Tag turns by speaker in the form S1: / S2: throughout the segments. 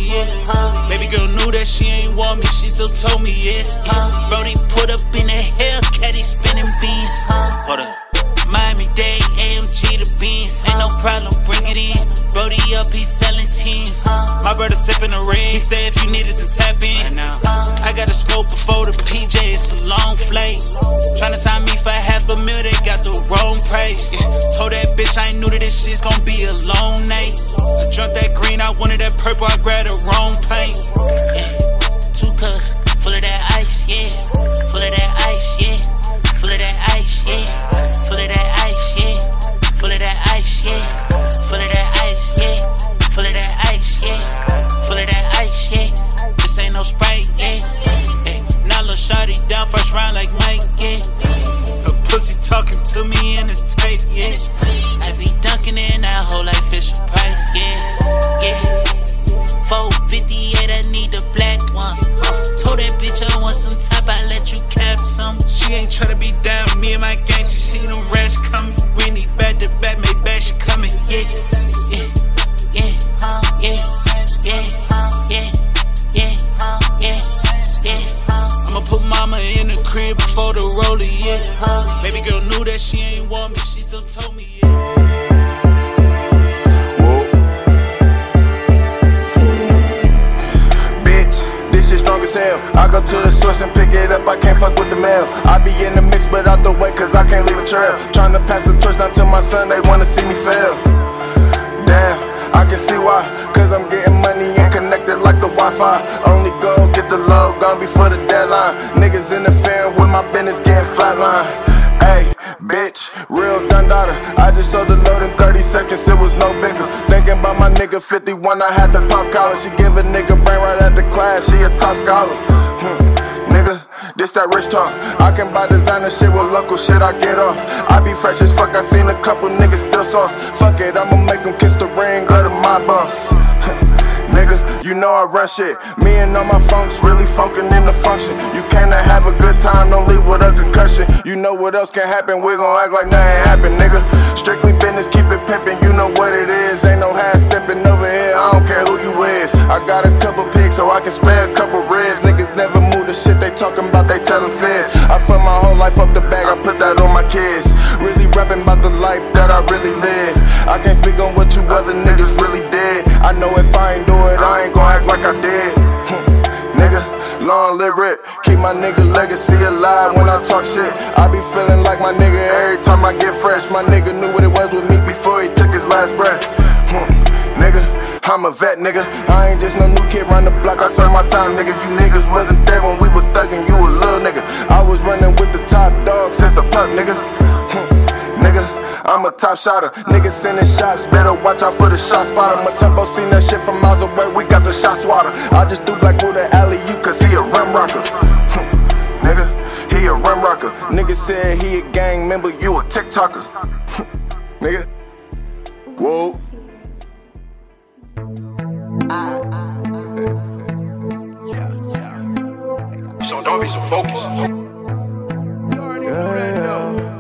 S1: yeah. Baby girl knew that she ain't want me, she still told me yes. Brody put up in the Hellcat, he spinning beans. Hold up. Miami-Dade, AMG the beans. Ain't no problem, bring it in. Brody up, he selling teens. My brother sipping the red. He said if you needed to tap in. I got to smoke before the PJ, it's a long flight. Tryna sign me for $500,000, they got the wrong price. Told that bitch I ain't knew that this shit's gon' be a long night. I drunk that green, I wanted that purple, I grabbed the wrong paint. 2 cups, full of that ice, yeah. Full of that ice, yeah. Full of that ice, yeah. Full of that ice, yeah. Full of that ice, yeah. Full of that ice, yeah. Full of that ice, yeah. Full of that ice, yeah. This ain't no Sprite, yeah. Now lil' shawty down first round like Mike, yeah. Her pussy talking to me in his tape, yeah. I be dunking in that whole like Fisher Price, yeah. Yeah. 458, I need the black one. Told that bitch I want some top, I let you cap some. She ain't tryna be down, me and my gang, she see them rats coming. We need back to back, make back, she coming, yeah. Yeah, yeah, yeah, yeah, yeah, yeah, yeah, yeah. I'ma put mama in the crib before the roller, yeah. Baby girl knew that she ain't want me, she still told me, yeah.
S2: Strong as hell. I go to the source and pick it up, I can't fuck with the mail. I be in the mix but out the way cause I can't leave a trail. Tryna pass the torch down to my son, they wanna see me fail. Damn, I can see why, cause I'm getting money and connected like the Wi-Fi. Only go get the low, gone before the deadline. Niggas interfering with my business, getting flatline. Ayy, bitch, real done daughter. I just sold the load in 30 seconds, it was no bigger. Thinking about my nigga 51, I had to pop collar. She give a nigga brain right at the class, she a top scholar. Nigga, this that rich talk. I can buy designer shit with local shit, I get off. I be fresh as fuck, I seen a couple niggas still sauce. Fuck it, I'ma make them kiss the ring, go to my boss. Nigga, you know I run shit. Me and all my funks really funkin' in the function. You cannot have a good time, don't leave with a concussion. You know what else can happen, we gon' act like nothing happened, nigga. Strictly business, keep it pimpin', you know what it is. Ain't no half steppin' over here, I don't care who you is. I got a couple pigs so I can spare a couple ribs. Niggas never move the shit they talkin' about, they tellin' fibs. I fund my whole life off the bag, I put that on my kids. Really rapping about the life that I really live. I can't speak on what you other niggas really did. I know if I ain't do it, I ain't gon' act like I did. Nigga, long live Rip. Keep my nigga legacy alive when I talk shit. I be feeling like my nigga every time I get fresh. My nigga knew what it was with me before he took his last breath. Nigga, I'm a vet, nigga. I ain't just no new kid round the block, I served my time, nigga. You niggas wasn't there when we was thuggin', you a little nigga. I was running with the top dog since the pup, nigga. Nigga, I'm a top shotter. Niggas sending shots, better watch out for the shot spotter. My tempo seen that shit from miles away, we got the shot swatter. I just do black with the alley-oop cause he a rim rocker. Nigga, he a rim rocker. Nigga said he a gang member, you a TikToker. Nigga, whoa.
S3: So don't be so focused. You already know that though.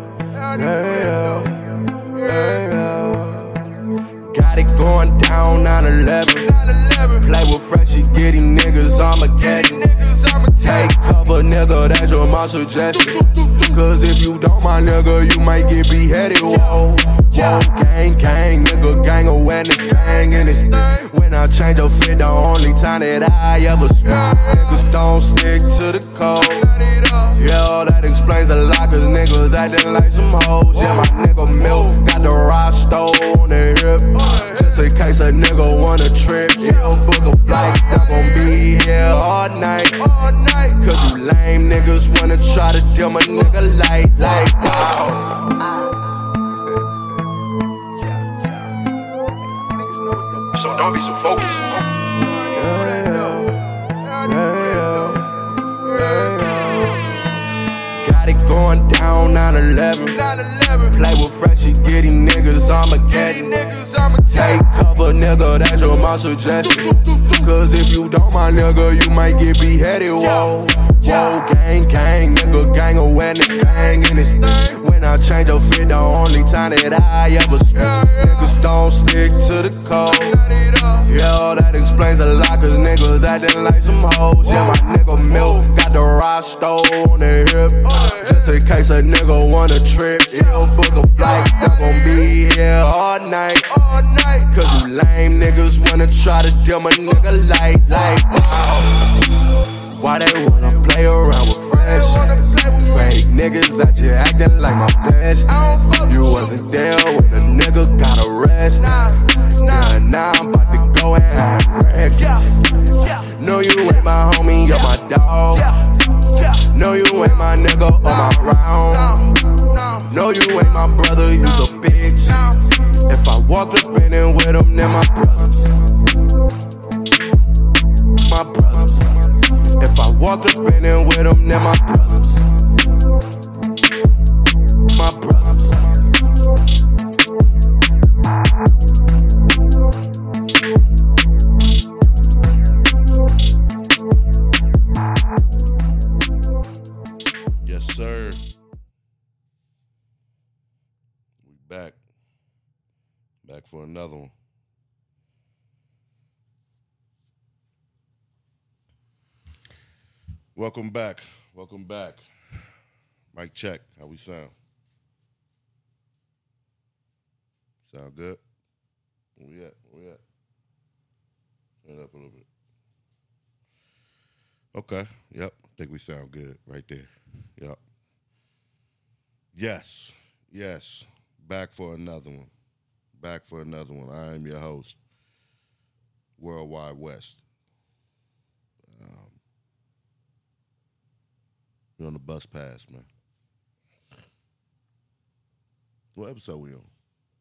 S4: Got it going down 9/11. Play with fresh, you get these niggas Armageddon. Take cover, nigga, that's your my suggestion. Cause if you don't, my nigga, you might get beheaded. Whoa, whoa, gang, nigga, gang awareness, gang in this. When I change your fit, the only time that I ever switch. Niggas don't stick to the code. Yeah, that explains a lot, cause niggas acting like some hoes. Yeah, my nigga Milk got the Rostro on the hip. Just in case a nigga wanna trip, he'll book a flight. I'm gon' be here all night. Cause you lame niggas wanna try to dim a nigga light, like wow.
S3: So don't be so focused.
S4: Got it going down 9/11. Play with fresh, you get these niggas Armageddon. Take cover, nigga, that's your my suggestion. Cause if you don't, my nigga, you might get beheaded. Whoa. Whoa, gang, gang, nigga, gang awareness, gang in this thing. When I change your fit, the only time that I ever switch. Niggas don't stick to the code. Yeah, that explains a lot, cause niggas acting like some hoes. Yeah, my nigga Milk got the Rosto on the hip. Just in case a nigga wanna trip, he'll book a flight. I'm gon' be here all night. Cause you lame niggas wanna try to dim a nigga like, wow. Why they wanna play around with fresh? Fake niggas out here acting like my best. You wasn't there when a nigga got arrested. Now I'm about to go and have wreck. No, you ain't my homie, you're my dog. No, you ain't my nigga or my round. No, you ain't my brother, you's a bitch. If I walk up in and with them, then my brothers. My brothers. If I walk up in and with them, then my brothers. My brothers.
S5: Yes, sir. We back. Back for another one. Welcome back. Welcome back. Mic check. How we sound? Sound good? Where we at? Where we at? Turn it up a little bit. Okay. Yep. I think we sound good right there. Yep. Yes. Yes. Back for another one. Back for another one. I am your host, Worldwide West. We're on the bus pass, man. What episode we on?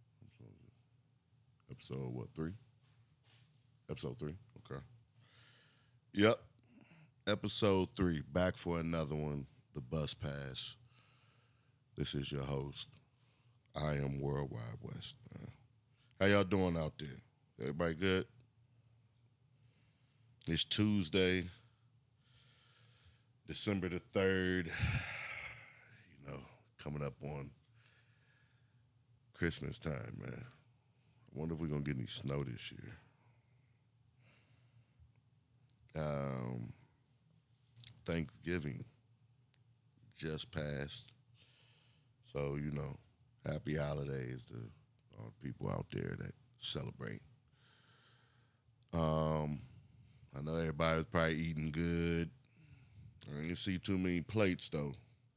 S5: Episode what, 3? Episode 3, okay. Yep. Episode 3, back for another one, the bus pass. This is your host. I am Worldwide West. How y'all doing out there? Everybody good? It's Tuesday, December the 3rd. You know, coming up on Christmas time, man. I wonder if we're going to get any snow this year. Thanksgiving just passed. So, you know, happy holidays to all the people out there that celebrate. I know everybody's probably eating good. I didn't see too many plates, though.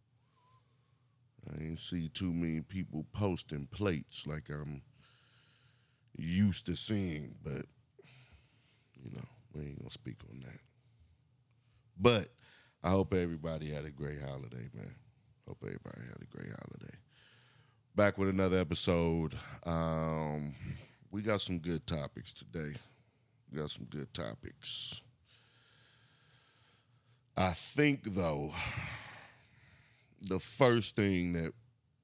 S5: I didn't see too many people posting plates like I'm used to seeing, but, you know, we ain't going to speak on that. But I hope everybody had a great holiday, man. Hope everybody had a great holiday. Back with another episode. We got some good topics today. I think, though, the first thing that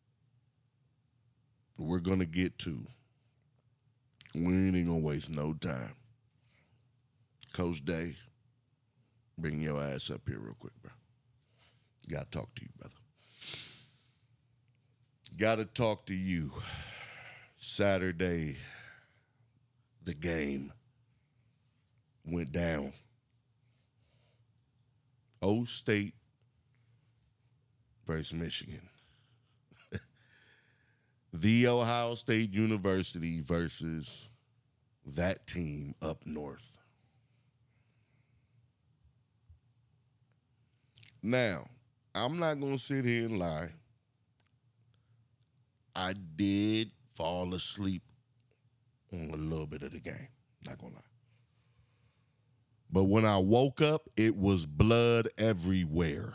S5: we're going to get to, we ain't going to waste no time. Coach Day, bring your ass up here real quick, bro. Got to talk to you, brother. Got to talk to you. Saturday, the game went down. O State versus Michigan. The Ohio State University versus that team up north. Now, I'm not going to sit here and lie. I did fall asleep on a little bit of the game. Not going to lie. But when I woke up, it was blood everywhere.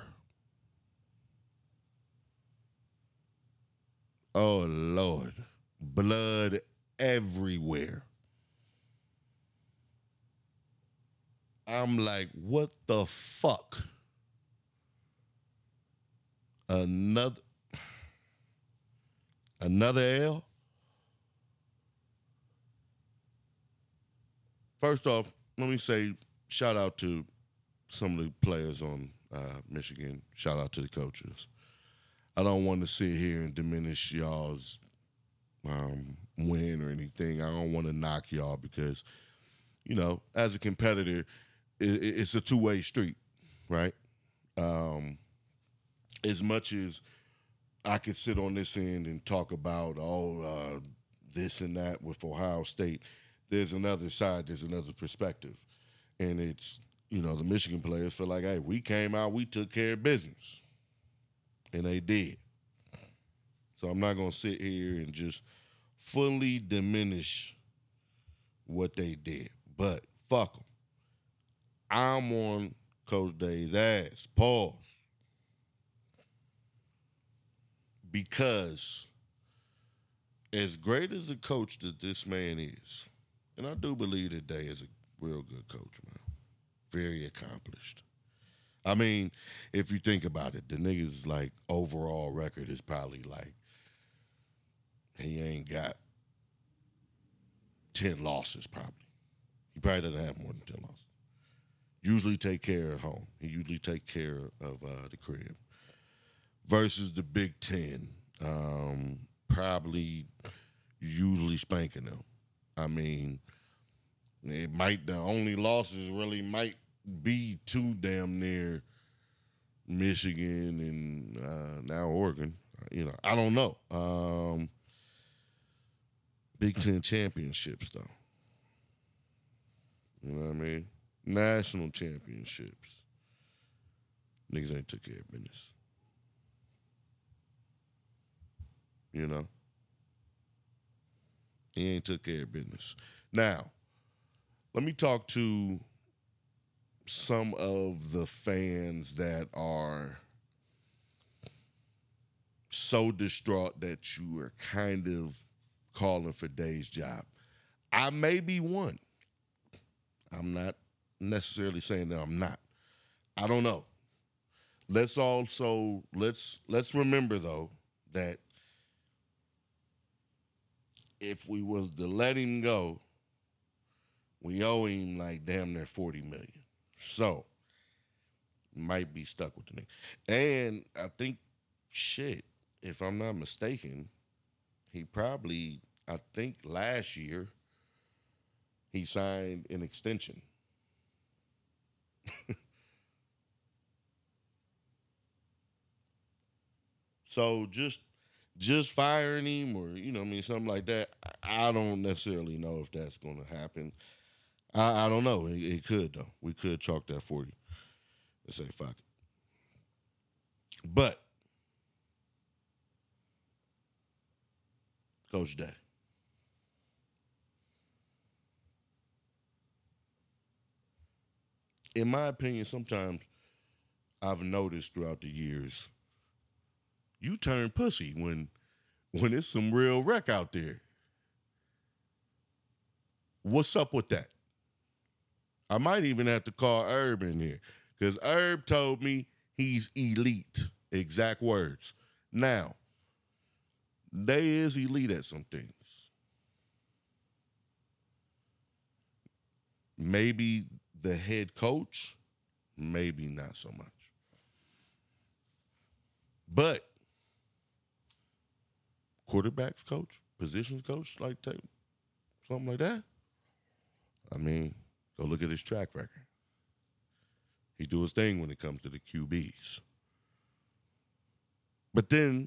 S5: Oh, Lord. Blood everywhere. I'm like, what the fuck? Another L? First off, let me say shout out to some of the players on Michigan. Shout out to the coaches. I don't want to sit here and diminish y'all's win or anything. I don't want to knock y'all because, as a competitor, it's a two-way street, right? As much as I could sit on this end and talk about this and that with Ohio State, there's another side, there's another perspective. And it's, the Michigan players feel like, hey, we came out, we took care of business. And they did. So I'm not going to sit here and just fully diminish what they did. But fuck them. I'm on Coach Day's ass. Pause. Because as great as a coach that this man is, and I do believe that Day is a real good coach, man. Very accomplished. I mean, if you think about it, the nigga's overall record is probably he ain't got 10 losses probably. He probably doesn't have more than 10 losses. Usually take care of home. He usually take care of the crib. Versus the Big Ten, probably usually spanking them. I mean, the only losses really might be too damn near Michigan and now Oregon. I don't know. Big Ten championships, though. You know what I mean? National championships. Niggas ain't took care of business. He ain't took care of business. Now, let me talk to some of the fans that are so distraught that you are kind of calling for Day's job. I may be one. I'm not necessarily saying that I'm not. I don't know. Let's remember though that if we was to let him go, we owe him damn near $40 million. So might be stuck with the nigga. And I think if I'm not mistaken, he probably, I think last year, he signed an extension. So just firing him or, something like that, I don't necessarily know if that's going to happen. I don't know. It could, though. We could chalk that 40 and say, fuck it. But Coach Day. In my opinion, sometimes I've noticed throughout the years, you turn pussy when it's some real wreck out there. What's up with that? I might even have to call Herb in here because Herb told me he's elite. Exact words. Now, Day is elite at some things. Maybe the head coach, maybe not so much. But quarterbacks coach, positions coach, something like that. I mean, go look at his track record. He do his thing when it comes to the QBs. But then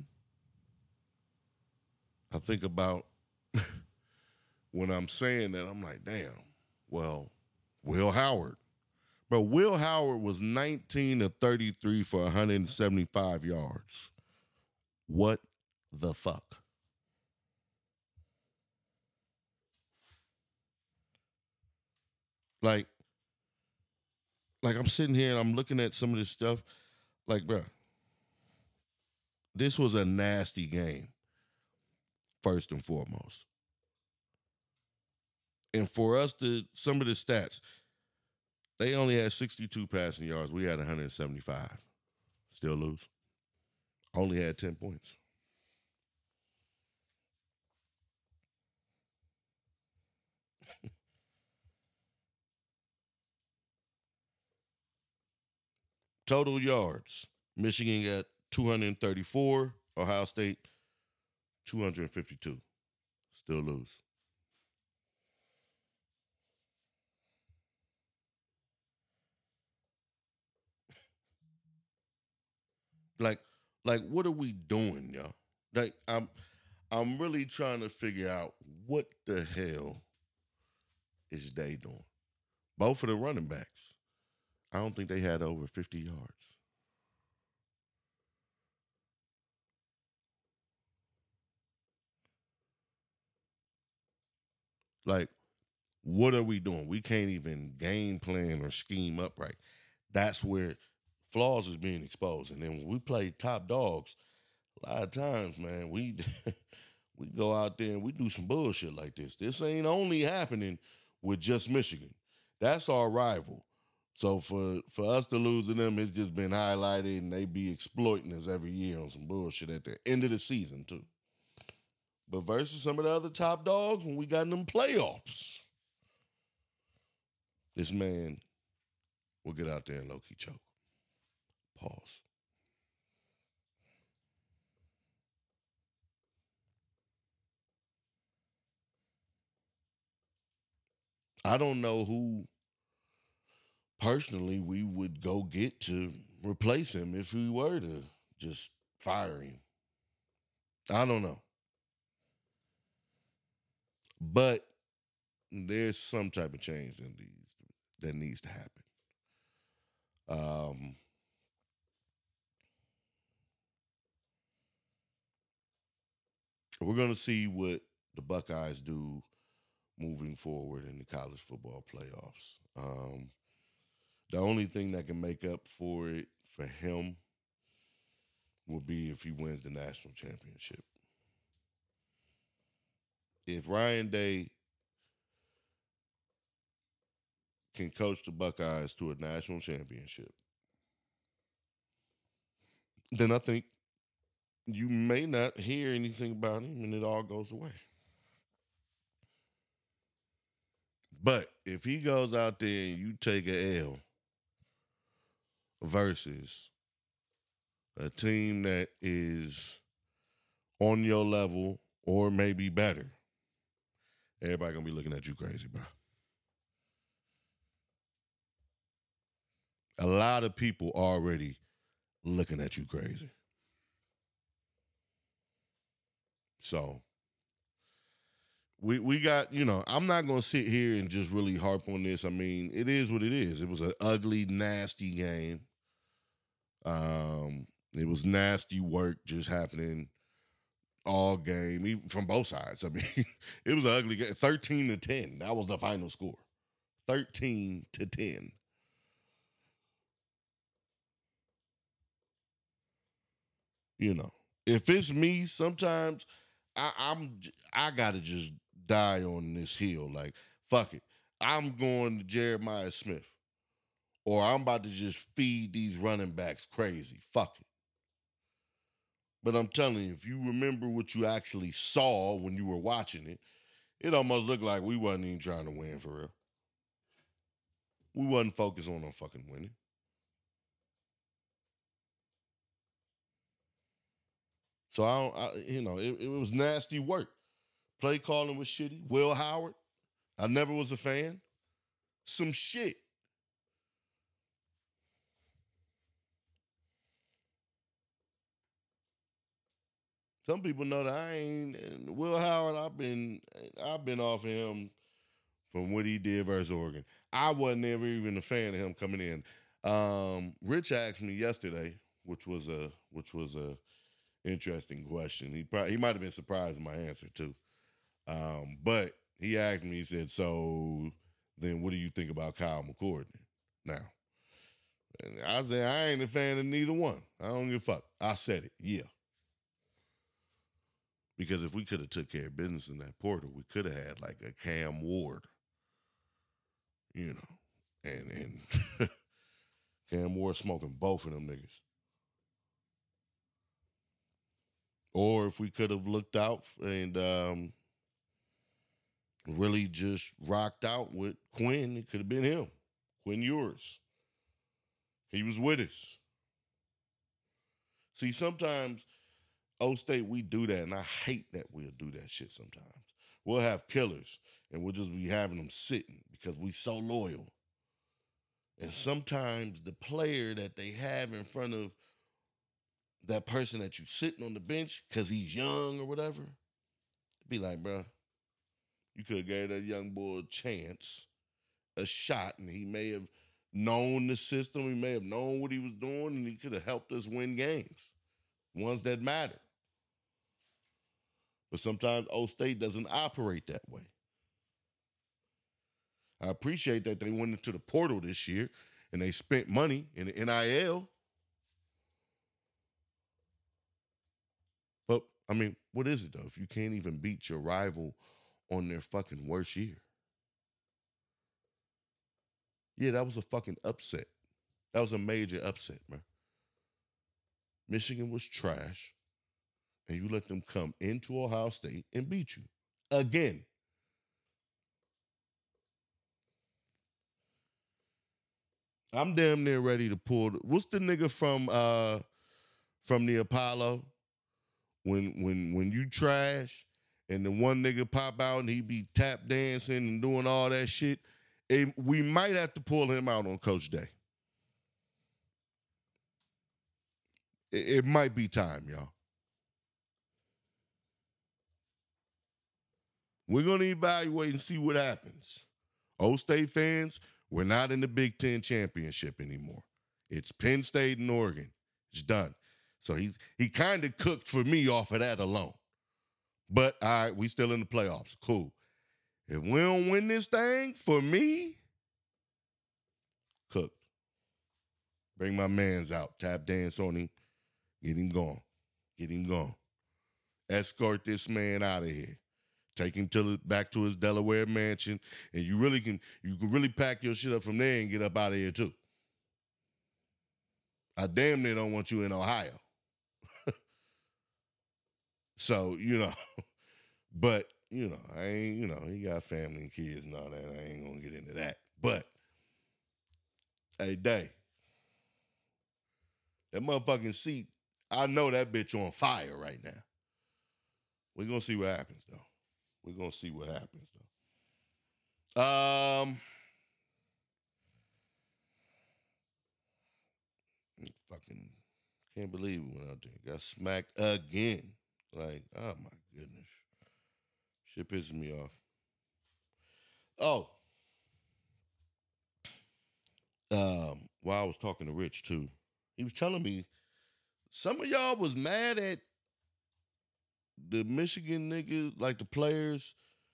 S5: I think about when I'm saying that, I'm like, damn, well, Will Howard. Bro, Will Howard was 19 of 33 for 175 yards. What the fuck? Like I'm sitting here and I'm looking at some of this stuff. Bro, this was a nasty game, first and foremost. And for us some of the stats, they only had 62 passing yards. We had 175. Still lose. Only had 10 points. Total yards. Michigan got 234. Ohio State, 252. Still lose. Like, what are we doing, y'all? Like, I'm really trying to figure out what the hell is they doing. Both of the running backs. I don't think they had over 50 yards. Like, what are we doing? We can't even game plan or scheme up right. That's where flaws is being exposed. And then when we play top dogs, a lot of times, man, we we go out there and we do some bullshit like this. This ain't only happening with just Michigan. That's our rival. So for us to lose to them, it's just been highlighted, and they be exploiting us every year on some bullshit at the end of the season too. But versus some of the other top dogs, when we got in them playoffs, this man will get out there and low-key choke. Pause. I don't know who personally we would go get to replace him if we were to just fire him. I don't know. But there's some type of change that needs to happen. We're going to see what the Buckeyes do moving forward in the college football playoffs. The only thing that can make up for it for him will be if he wins the national championship. If Ryan Day can coach the Buckeyes to a national championship, then I think you may not hear anything about him and it all goes away. But if he goes out there and you take a L versus a team that is on your level or maybe better, everybody gonna be looking at you crazy, bro. A lot of people already looking at you crazy. So we got, I'm not going to sit here and just really harp on this. I mean, it is what it is. It was an ugly, nasty game. It was nasty work just happening all game, even from both sides. I mean, it was an ugly game. 13-10. That was the final score. 13-10. If it's me, sometimes I gotta just die on this hill. Like, fuck it. I'm going to Jeremiah Smith. Or I'm about to just feed these running backs crazy. Fuck it. But I'm telling you, if you remember what you actually saw when you were watching it, it almost looked like we wasn't even trying to win for real. We wasn't focused on fucking winning. So it was nasty work. Play calling was shitty. Will Howard, I never was a fan. Some shit. Some people know that I ain't Will Howard. I've been off of him from what he did versus Oregon. I wasn't ever even a fan of him coming in. Rich asked me yesterday, which was a interesting question. He might have been surprised at my answer too. But he asked me, he said, so then what do you think about Kyle McCord now? And I said, I ain't a fan of neither one. I don't give a fuck. I said it, yeah. Because if we could have took care of business in that portal, we could have had like a Cam Ward, and Cam Ward smoking both of them niggas. Or if we could have looked out and really just rocked out with Quinn, it could have been him, Quinn Ewers. He was with us. See, sometimes, O-State, we do that, and I hate that we'll do that shit sometimes. We'll have killers, and we'll just be having them sitting because we so loyal. And sometimes the player that they have in front of that person that you sitting on the bench because he's young or whatever, be like, bro, you could have gave that young boy a chance, a shot, and he may have known the system, he may have known what he was doing, and he could have helped us win games, ones that matter. But sometimes O-State doesn't operate that way. I appreciate that they went into the portal this year and they spent money in the NIL. But, I mean, what is it, though, if you can't even beat your rival on their fucking worst year? Yeah, that was a fucking upset. That was a major upset, man. Michigan was trash, and you let them come into Ohio State and beat you again. I'm damn near ready to pull. What's the nigga from the Apollo? When you trash and the one nigga pop out and he be tap dancing and doing all that shit, we might have to pull him out on Coach Day. It might be time, y'all. We're going to evaluate and see what happens. O-State fans, we're not in the Big Ten championship anymore. It's Penn State and Oregon. It's done. So he kind of cooked for me off of that alone. But, all right, we still in the playoffs. Cool. If we don't win this thing, for me, cooked. Bring my mans out. Tap dance on him. Get him gone. Get him gone. Escort this man out of here. Take him back to his Delaware mansion, and you can really pack your shit up from there and get up out of here too. I damn near don't want you in Ohio. So, but, I ain't, he got family and kids and all that. I ain't gonna get into that. But, hey, Day, that motherfucking seat, I know that bitch on fire right now. We're gonna see what happens, though. We're going to see what happens, though. Fucking can't believe we went out there. Got smacked again. Like, oh, my goodness. Shit pisses me off. Oh. While I was talking to Rich, too, he was telling me some of y'all was mad at the Michigan niggas, like the players,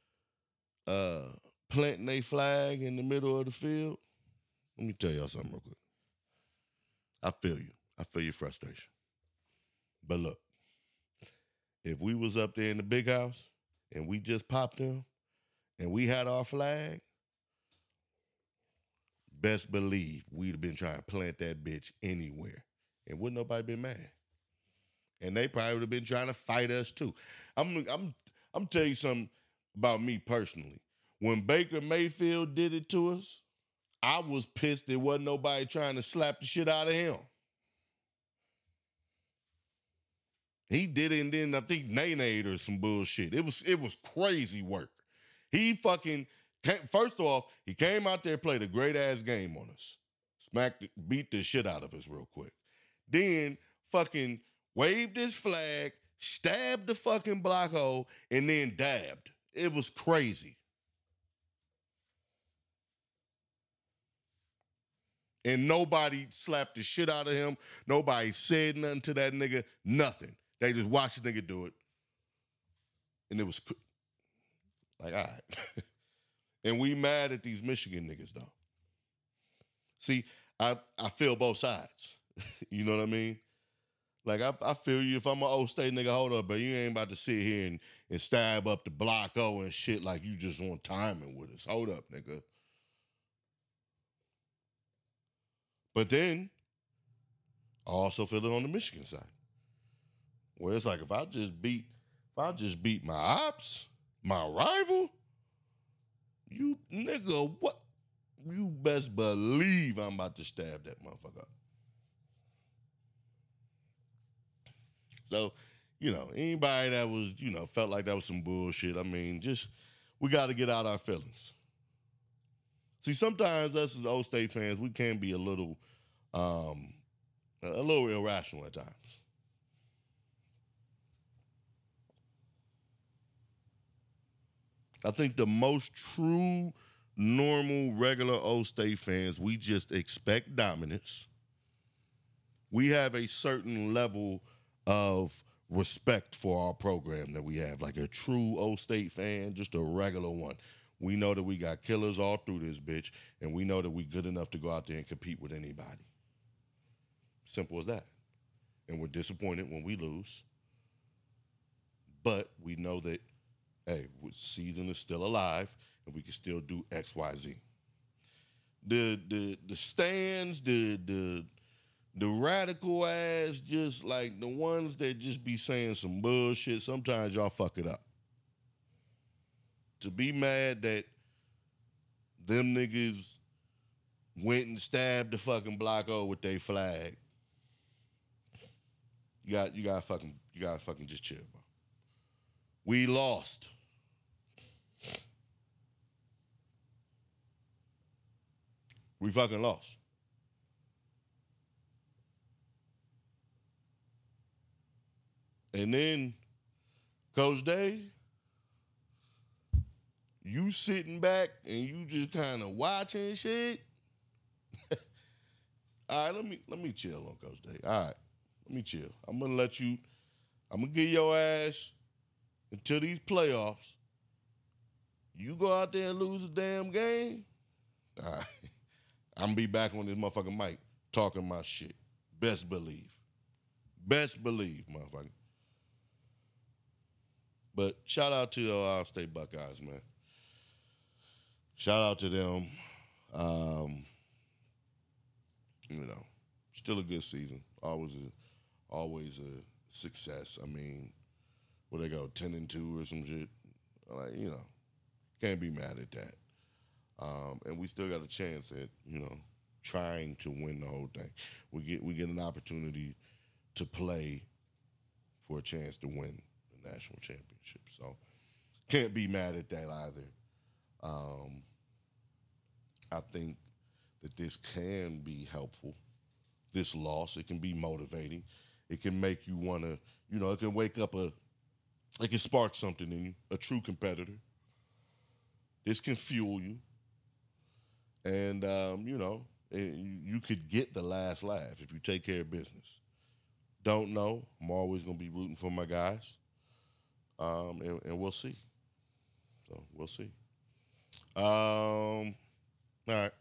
S5: planting their flag in the middle of the field. Let me tell y'all something real quick. I feel you. I feel your frustration. But look, if we was up there in the big house and we just popped them and we had our flag, best believe we'd have been trying to plant that bitch anywhere. And wouldn't nobody been mad. And they probably would have been trying to fight us too. I'm telling you something about me personally. When Baker Mayfield did it to us, I was pissed there wasn't nobody trying to slap the shit out of him. He did it, and then I think Nene or some bullshit. It was crazy work. He fucking first off, he came out there, played a great ass game on us, beat the shit out of us real quick. Then fucking waved his flag, stabbed the fucking block hole, and then dabbed. It was crazy. And nobody slapped the shit out of him. Nobody said nothing to that nigga. Nothing. They just watched the nigga do it. And it was like, all right. And we mad at these Michigan niggas, though. See, I feel both sides. You know what I mean? Like, I feel you. If I'm an O-State nigga, hold up, but you ain't about to sit here and stab up the block O and shit like you just on timing with us. Hold up, nigga. But then, I also feel it on the Michigan side. Where it's like, if I just beat my ops, my rival, you nigga, what? You best believe I'm about to stab that motherfucker up. So, anybody that was, felt like that was some bullshit, I mean, we got to get out our feelings. See, sometimes us as old State fans, we can be a little irrational at times. I think the most true, normal, regular old State fans, we just expect dominance. We have a certain level of respect for our program that we have, like a true old State fan, just a regular one. We know that we got killers all through this bitch, and we know that we good enough to go out there and compete with anybody. Simple as that. And we're disappointed when we lose. But we know that, hey, season is still alive, and we can still do X, Y, Z. The stands, the radical ass, just like the ones that just be saying some bullshit, sometimes y'all fuck it up. To be mad that them niggas went and stabbed the fucking Block O with their flag, you gotta fucking just chill, bro. We lost. We fucking lost. And then, Coach Day, you sitting back and you just kind of watching shit. All right, let me chill on Coach Day. All right, let me chill. I'm gonna give your ass until these playoffs. You go out there and lose a damn game. All right, I'm gonna be back on this motherfucking mic talking my shit. Best believe, motherfucker. But shout out to the Ohio State Buckeyes, man. Shout out to them. Still a good season. Always a success. I mean, where they go 10-2 or some shit. Like, can't be mad at that. And we still got a chance at, trying to win the whole thing. We get an opportunity to play for a chance to win the national championship. So can't be mad at that either. I think that this can be helpful. This loss, it can be motivating. It can make you want to, it can wake up it can spark something in you, a true competitor. This can fuel you. And, you could get the last laugh if you take care of business. Don't know. I'm always going to be rooting for my guys. And we'll see. So, we'll see. All right.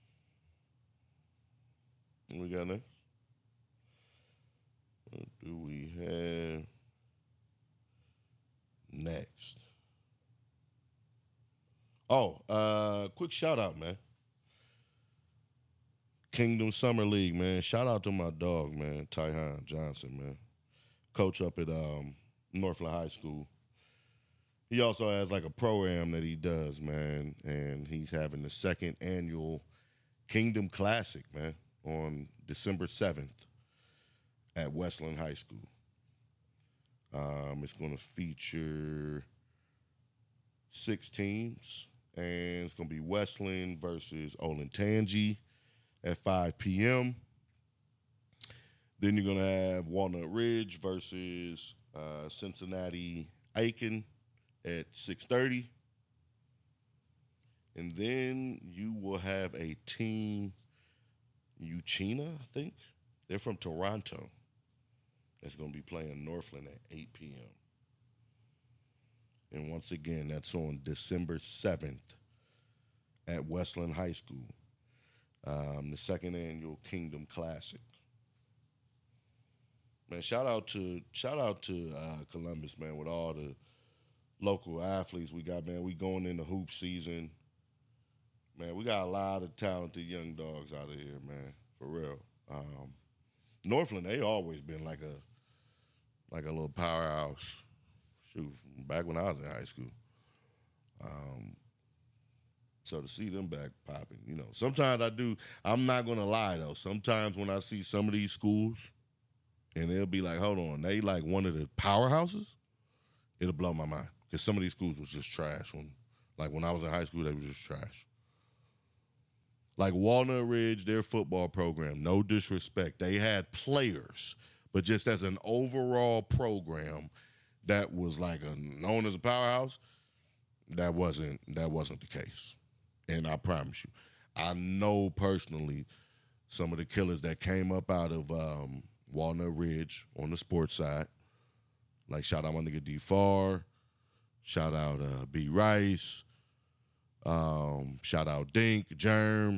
S5: What we got next? What do we have next? Quick shout out, man. Kingdom Summer League, man. Shout out to my dog, man, Tyhan Johnson, man. Coach up at Northland High School. He also has like a program that he does, man, and he's having the second annual Kingdom Classic, man, on December 7th at Westland High School. It's going to feature 6 teams, and it's going to be Westland versus Olentangy at 5 p.m. Then you're going to have Walnut Ridge versus Cincinnati Aiken at 6:30. And then you will have a team, Uchina, I think. They're from Toronto. That's going to be playing Northland at 8 p.m. And once again, that's on December 7th at Westland High School. The second annual Kingdom Classic. Man, shout out to Columbus, man, with all the local athletes we got, man. We going into hoop season. Man, we got a lot of talented young dogs out of here, man, for real. Northland, they always been like a little powerhouse. Shoot, back when I was in high school. So to see them back popping, sometimes I'm not going to lie, though. Sometimes when I see some of these schools and they'll be like, hold on, they like one of the powerhouses, it'll blow my mind. Because some of these schools was just trash. When I was in high school, they was just trash. Like Walnut Ridge, their football program, no disrespect, they had players, but just as an overall program that was like known as a powerhouse, that wasn't the case. And I promise you, I know personally some of the killers that came up out of Walnut Ridge on the sports side. Like shout out my nigga D Farr, shout out B Rice, shout out Dink, Germ,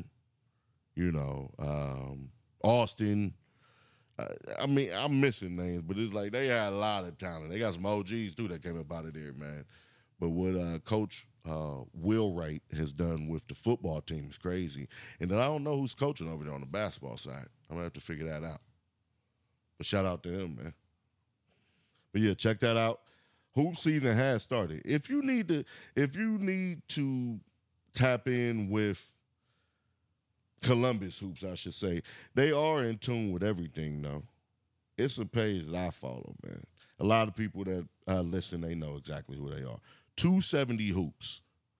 S5: Austin. I mean, I'm missing names, but it's like they had a lot of talent. They got some OGs too that came up out of there, man. But what Coach Will Wright has done with the football team is crazy. And then I don't know who's coaching over there on the basketball side. I'm gonna have to figure that out. But shout out to him, man. But yeah, check that out. Hoop season has started. If you need to tap in with Columbus Hoops, I should say, they are in tune with everything, though. It's a page that I follow, man. A lot of people that listen, they know exactly who they are. 270 Hoops.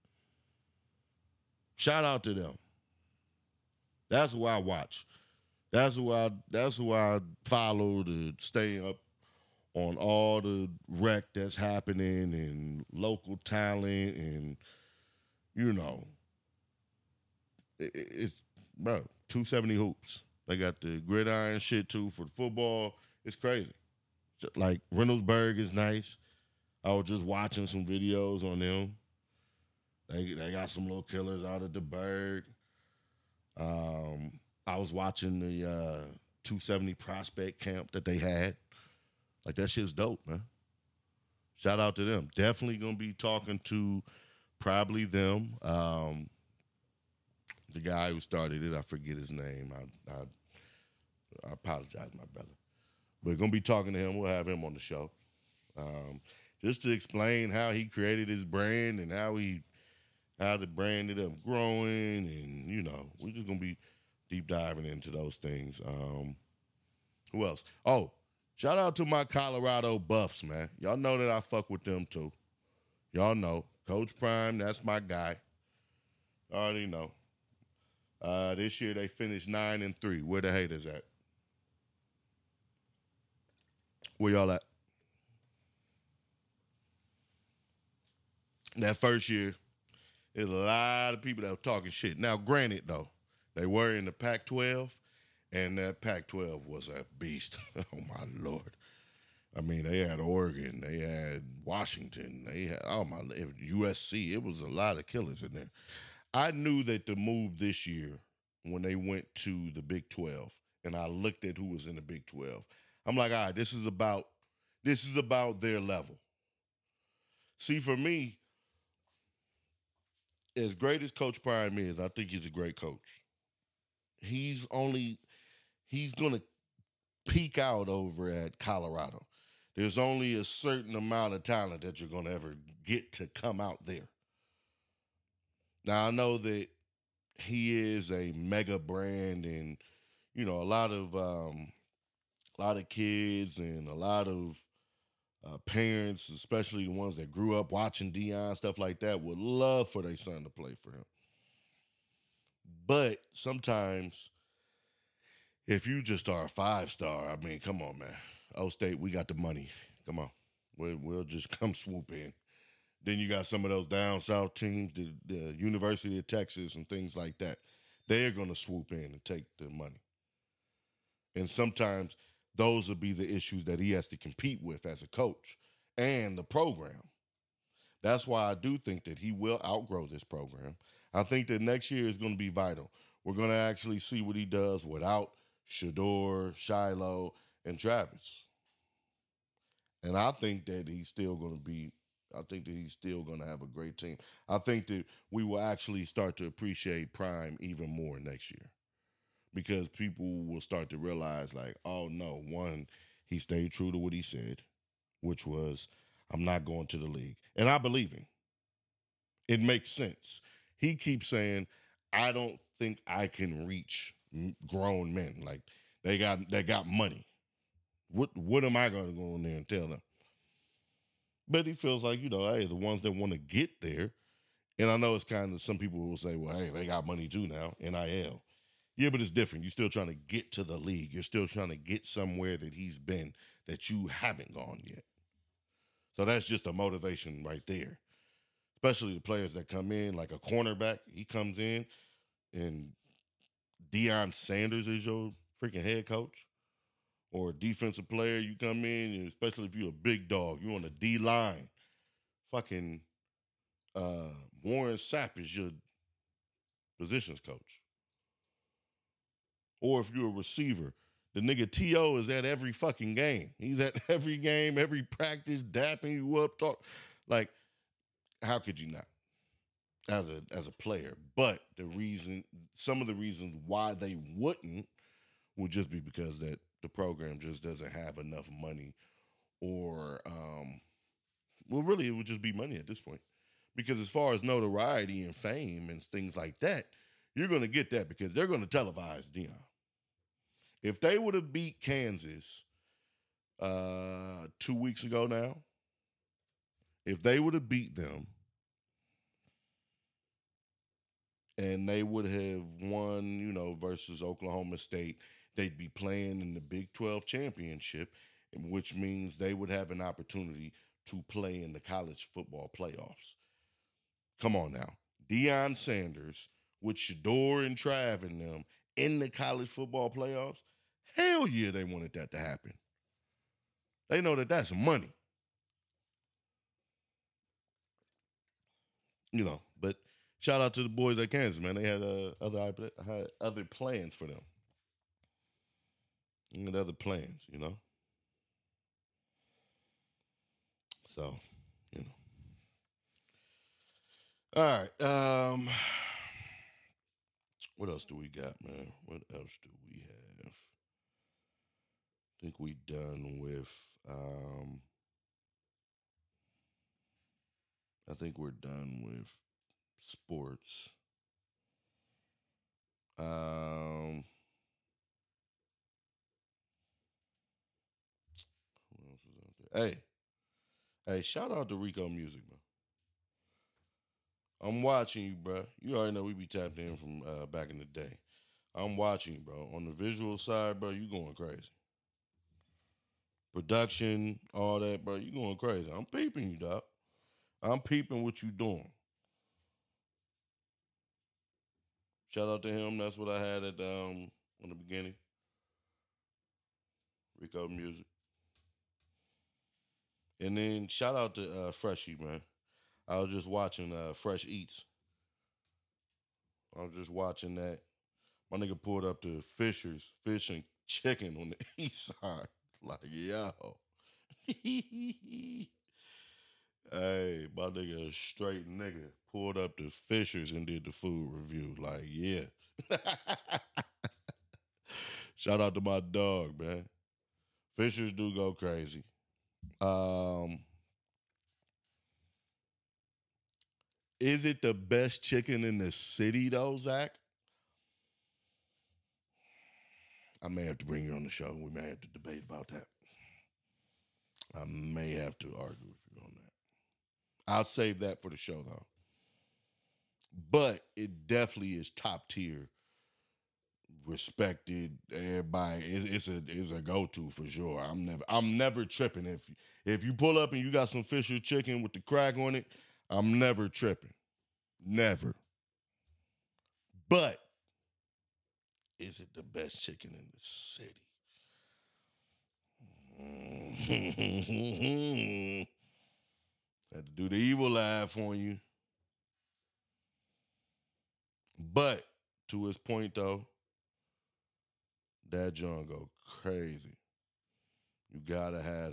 S5: Shout out to them. That's who I watch. That's who I follow to stay up on all the rec that's happening and local talent and it's bro, 270 Hoops. They got the gridiron shit too for the football. It's crazy. Like Reynoldsburg is nice. I was just watching some videos on them. They got some little killers out of the Berg. I was watching the 270 prospect camp that they had. Like that shit's dope, man. Shout out to them. Definitely gonna be talking to probably them. The guy who started it, I forget his name. I apologize, my brother. We're gonna be talking to him. We'll have him on the show, just to explain how he created his brand and how the brand ended up growing, and we're just gonna be deep diving into those things. Who else? Oh, shout out to my Colorado Buffs, man. Y'all know that I fuck with them too. Y'all know Coach Prime. That's my guy. I already know. This year they finished 9-3. Where the haters at? Where y'all at? That first year, there's a lot of people that were talking shit. Now, granted, though, they were in the Pac-12, and that Pac-12 was a beast. Oh, my Lord. I mean, they had Oregon. They had Washington. They had, USC. It was a lot of killers in there. I knew that the move this year, when they went to the Big 12, and I looked at who was in the Big 12, I'm like, all right, this is about their level. See, for me, as great as Coach Prime is, I think he's a great coach. He's going to peak out over at Colorado. There's only a certain amount of talent that you're going to ever get to come out there. Now, I know that he is a mega brand, and, a lot of kids and a lot of parents, especially the ones that grew up watching Deion, stuff like that, would love for their son to play for him. But sometimes, if you just are a 5-star, I mean, come on, man. O-State, we got the money. Come on. We'll just come swoop in. Then you got some of those down south teams, the University of Texas and things like that. They're going to swoop in and take the money. And sometimes those will be the issues that he has to compete with as a coach and the program. That's why I do think that he will outgrow this program. I think that next year is going to be vital. We're going to actually see what he does without Shedeur, Shiloh, and Travis. And I think that he's still going to have a great team. I think that we will actually start to appreciate Prime even more next year, because people will start to realize, like, oh, no, one, he stayed true to what he said, which was, I'm not going to the league. And I believe him. It makes sense. He keeps saying, I don't think I can reach grown men. Like, they got money. What am I going to go in there and tell them? But he feels like, hey, the ones that want to get there, and I know it's kind of, some people will say, well, hey, they got money too now, NIL. Yeah, but it's different. You're still trying to get to the league. You're still trying to get somewhere that he's been that you haven't gone yet. So that's just a motivation right there. Especially the players that come in, like a cornerback, he comes in, and Deion Sanders is your freaking head coach. Or a defensive player, you come in, and especially if you're a big dog, you're on the D-line. Fucking Warren Sapp is your positions coach. Or if you're a receiver, the nigga T.O. is at every fucking game. He's at every game, every practice, dapping you up, like, how could you not? As a player. But some of the reasons why they wouldn't would just be because that the program just doesn't have enough money, or really it would just be money at this point. Because as far as notoriety and fame and things like that, you're going to get that because they're going to televise Deion. If they would have beat Kansas 2 weeks ago now, if they would have beat them and they would have won, versus Oklahoma State, they'd be playing in the Big 12 championship, which means they would have an opportunity to play in the college football playoffs. Come on now. Deion Sanders with Shedeur and Trav and them in the college football playoffs, hell yeah, they wanted that to happen. They know that that's money. But shout out to the boys at Kansas, man. They had other plans for them. And other plans, So, All right. What else do we got, man? What else do we have? I think we done with I think we're done with sports. What else is out there? Hey, shout out to Rico Music, bro. I'm watching you, bro. You already know we be tapped in from back in the day. I'm watching you, bro. On the visual side, bro, you going crazy. Production, all that, bro, you going crazy. I'm peeping you, dog. I'm peeping what you doing. Shout out to him. That's what I had at on the beginning. Rico Music. And then shout out to Freshie, man. I was just watching Fresh Eats. I was just watching that. My nigga pulled up to Fisher's Fish and Chicken on the east side. Like, yo. Hey, my nigga, a straight nigga, pulled up to Fisher's and did the food review. Like, yeah. Shout out to my dog, man. Fisher's do go crazy. Is it the best chicken in the city, though, Zach? I may have to bring you on the show. We may have to debate about that. I may have to argue with you on that. I'll save that for the show, though. But it definitely is top tier, respected. Everybody, it's a go-to for sure. I'm never tripping. If you pull up and you got some Fisher chicken with the crack on it, I'm never tripping. Never. But is it the best chicken in the city? Had to do the evil laugh on you. But to his point, though, that John go crazy. You gotta have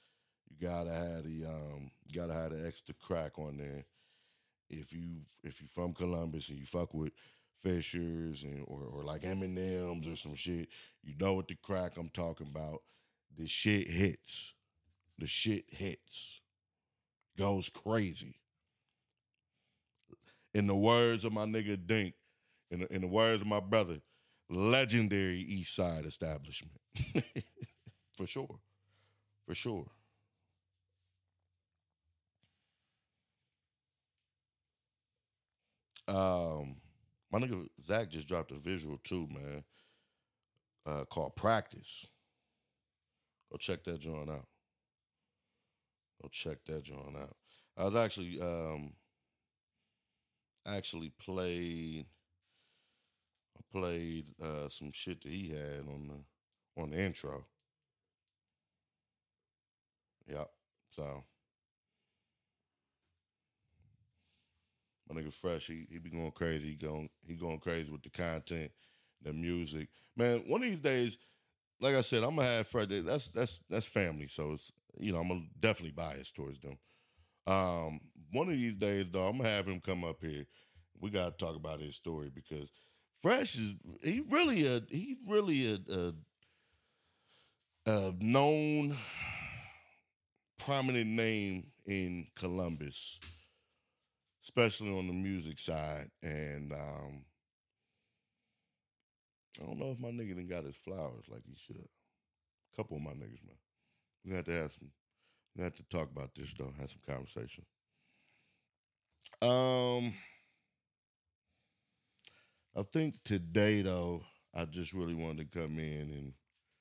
S5: the extra crack on there. If you from Columbus and you fuck with Fishers or like M&M's or some shit, you know what the crack I'm talking about. The shit hits. The shit hits. Goes crazy. In the words of my nigga Dink, in the words of my brother, legendary East Side establishment. For sure. for sure. My nigga Zach just dropped a visual too, man. Called Practice. Go check that joint out. Go check that joint out. I was actually played some shit that he had on the intro. Yep. So my nigga Fresh, he be going crazy. He going crazy with the content, the music. Man, one of these days, like I said, I'm gonna have Fresh. That's family, so it's, you know, I'm gonna definitely biased towards them. One of these days, though, I'm gonna have him come up here. We gotta talk about his story because Fresh is he's really a known prominent name in Columbus, especially on the music side. And I don't know if my nigga done got his flowers like he should. A couple of my niggas, man. We have to talk about this though, have some conversation. I think today though, I just really wanted to come in and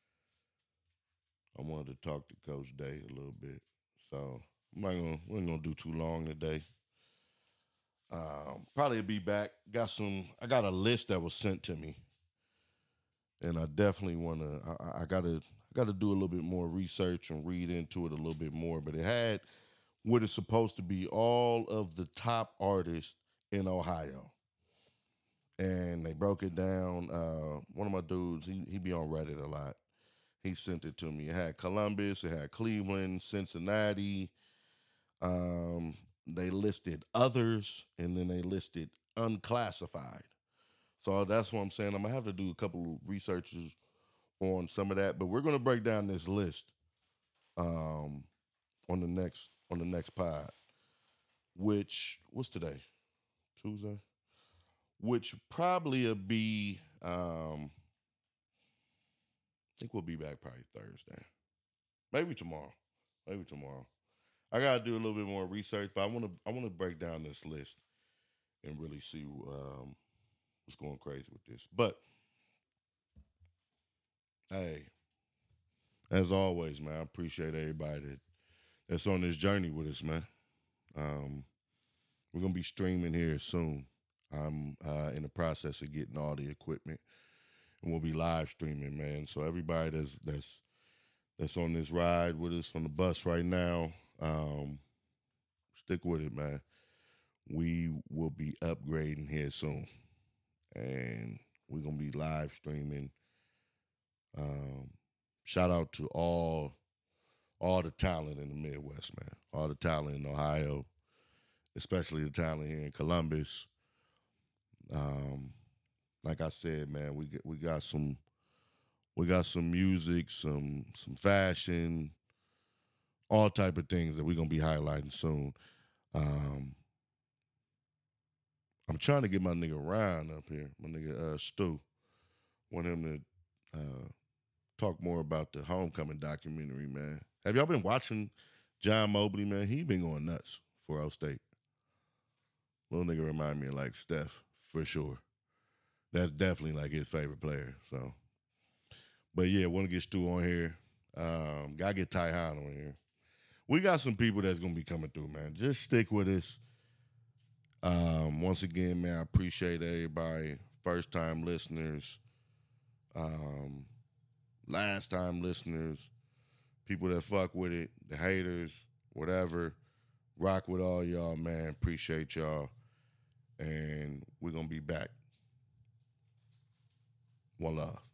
S5: I wanted to talk to Coach Day a little bit. So we ain't gonna do too long today. Probably be back. I got a list that was sent to me. And I definitely wanna I gotta do a little bit more research and read into it a little bit more. But it had what is supposed to be all of the top artists in Ohio. And they broke it down. One of my dudes, he be on Reddit a lot. He sent it to me. It had Columbus, it had Cleveland, Cincinnati. They listed others, and then they listed unclassified. So that's what I'm saying. I'm gonna have to do a couple of researches on some of that, but we're gonna break down this list on the next pod. Which what's today? Tuesday? Which probably will be I think we'll be back probably Thursday. Maybe tomorrow. I gotta do a little bit more research, but I wanna break down this list and really see what's going crazy with this. But hey, as always, man, I appreciate everybody that's on this journey with us, man. We're gonna be streaming here soon. I'm in the process of getting all the equipment, and we'll be live streaming, man. So everybody that's on this ride with us on the bus right now, stick with it, man. We will be upgrading here soon, and we're gonna be live streaming. Shout out to all the talent in the Midwest, man. All the talent in Ohio, especially the talent here in Columbus. Like I said, man, we got some music, some fashion, all type of things that we're gonna be highlighting soon. I'm trying to get my nigga Ryan up here, my nigga Stu. Want him to talk more about the Homecoming documentary, man. Have y'all been watching John Mobley, man? He been going nuts for O State. Little nigga remind me of like Steph, for sure. That's definitely like his favorite player. So, but yeah, want to get Stu on here. Gotta get Ty Hahn on here. We got some people that's gonna be coming through, man. Just stick with us. Once again, man, I appreciate everybody. First time listeners, last time listeners, people that fuck with it, the haters, whatever. Rock with all y'all, man. Appreciate y'all. And we're gonna be back. One love.